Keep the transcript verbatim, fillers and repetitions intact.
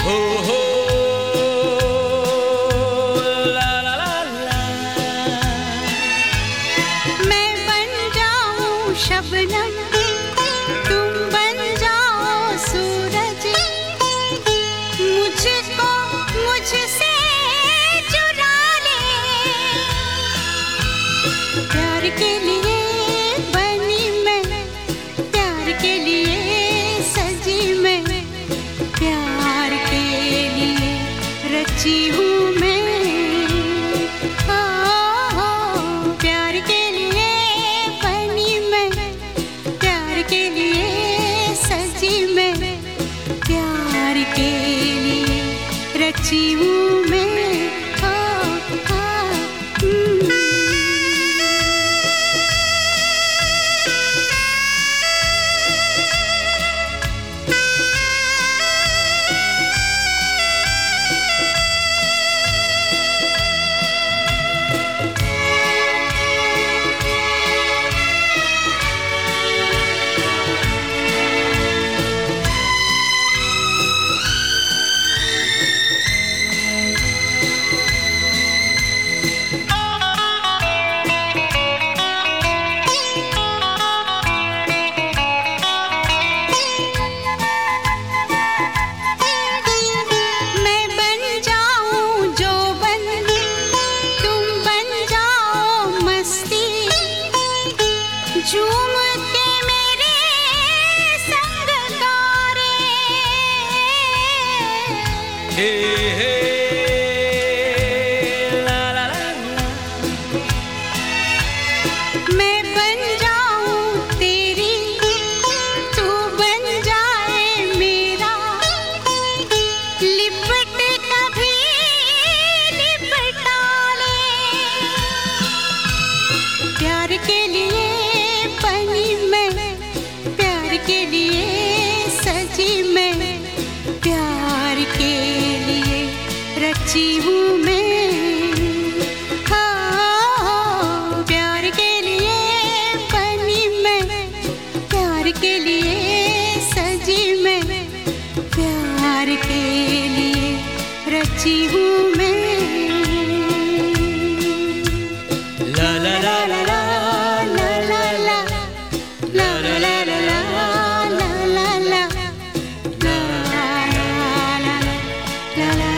हो हो ला ला ला ला। मैं बन जाऊं शबनम, तुम बन जाओ सूरज, मुझको मुझसे चुरा ले। प्यार के लिए बनी मैं, प्यार के लिए सजी मैं, प्यार के लिए रची हूँ मैं। ओ, ओ, प्यार के लिए बनी मैं, प्यार के लिए सजी मैं, प्यार के लिए रची हूँ मैं। ओ, ओ, हम्म। मैं बन जाऊं जो बन, तुम बन जाओ मस्ती, झूम के मेरे संग गारे। हे हे ला ला ला ला। मैं बन जाऊं तेरी, तू बन जाए मेरा, लिपट कभी लिपटा ले। प्यार के लिए बनी मैं, प्यार के लिए सजी मैं, प्यार के लिए रची हूँ मैं। हाँ, प्यार के लिए बनी मैं, प्यार के लिए सजी मैं, प्यार के लिए रची हूँ मैं। ला ला ला ला ला ला ला ला, ला ला ला ला ला, ला ला ला, ला ला ला, ला ला